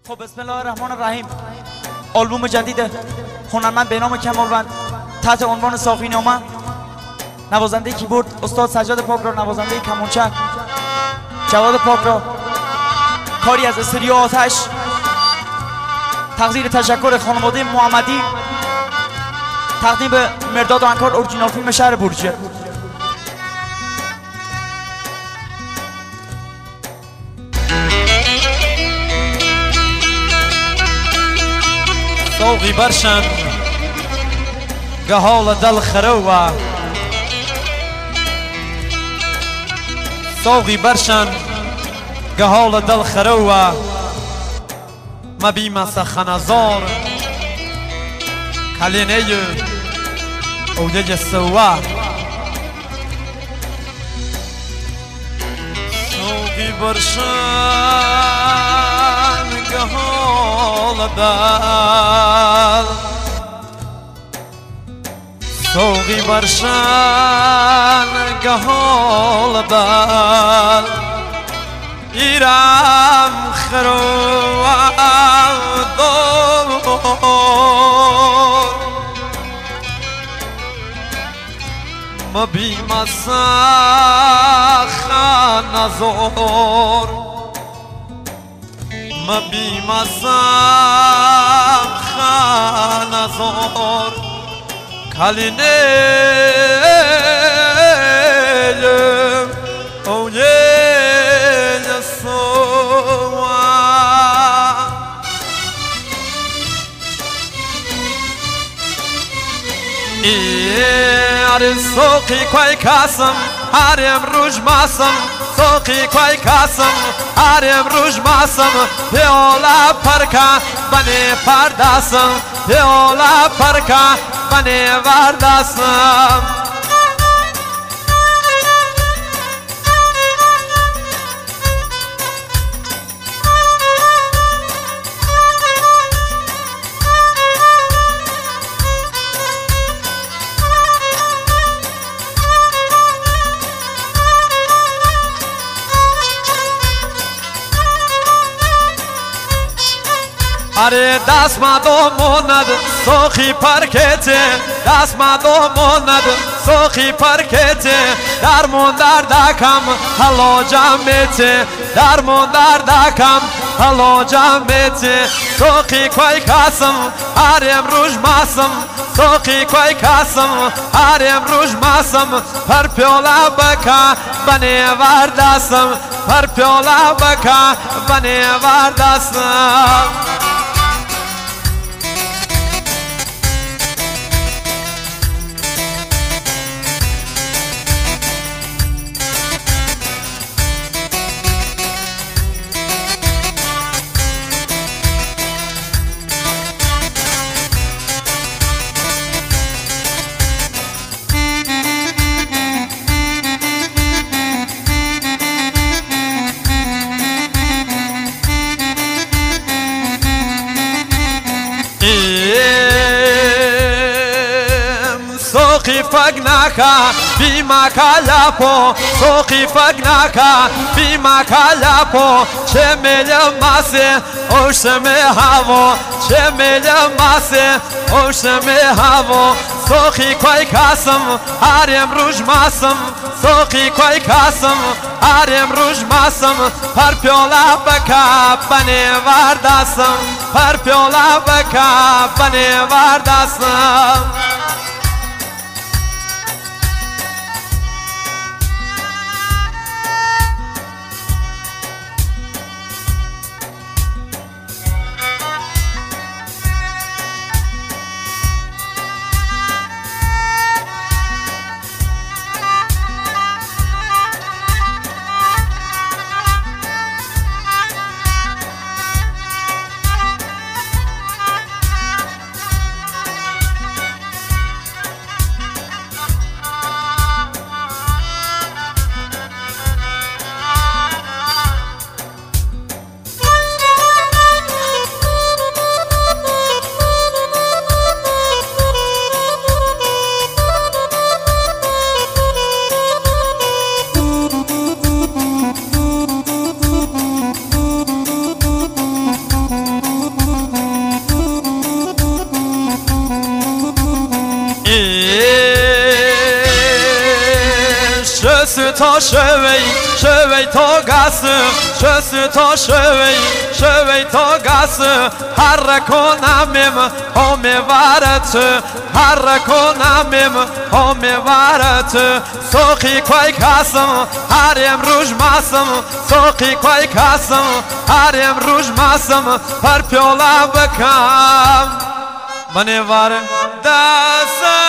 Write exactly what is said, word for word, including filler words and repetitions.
خب بسم الله الرحمن الرحیم. آلبوم جدید هنرمند به نام کمالوند تحت عنوان صافی‌نامه، نوازنده کیبورد استاد سجاد پاک را، نوازنده کمانچه جواد پاک را، کاری از استودیو آتش، تقدیر تشکر خانواده محمدی، تقدیم به مرداد و انکار اورجینال فیلم شهر بورجه. سوقی برشن قهال دل خروه، سوقی برشن قهال دل خروه، مبیم سخنزار کلینه اوده سوه. سوقی برشن قهال دل، سوقی برشن قهال دل، ایرم خروه دور مبیم سخنزار، مبیم سخنزار کلینه اویه سوه. ای سوقی کوی کاسم هرم روش ماسم، سوقی کوی کاسم هرم روش ماسم، پیولا پرکا بنی پرداسم، پیولا پرکا بنی ورداسم. اره دست ما دو موند سوخی پرکته، دست ما دو موند سوخی پرکته، درمون در دکم هلو جمعته، درمون در دکم هلو جمعته. سوخی کوی کاسم هرم روش ماسم، سوخی کوی کاسم هرم روش ماسم، پر پیولا بکا بنی ورداسم، پر پیولا بکا بنی ورداسم. سوقی فگناکا بیما کالاپو، سوقی فگناکا بیما کالاپو، چه میل ماسه اوشم هاو، چه میل ماسه اوشم هاو. سوقی کوی کاسم هرم روش ماسم، سوقی کوی کاسم هرم روش ماسم، پر پیولا بکا بنی ورداسم، پر پیولا بکا بنی ورداسم. شسو تا شوی شوی تا گس شسو تا شوی شوی تا گس هر کنمم هم وارت هر کنمم هم وارت سوخی کوی کسم هر امروز ماسم سوخی کوی کسم هر امروز ماسم پر پیولا بکم من وار دست